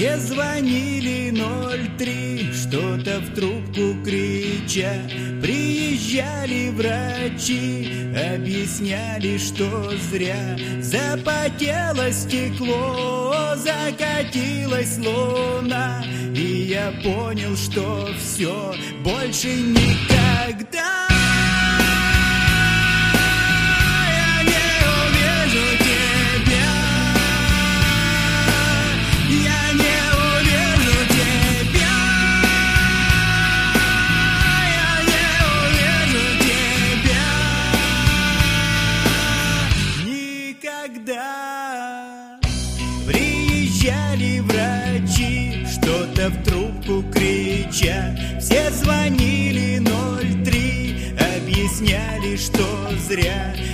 Все звонили 03, что-то в трубку крича. Приезжали врачи, объясняли, что зря. Запотело стекло, закатилась луна, и я понял, что все, больше никогда я не увижу тебя. Я не увижу тебя. Я не увижу тебя никогда. Приезжали врачи, что-то в трубку крича. Все звонили 03, объясняли, что зря.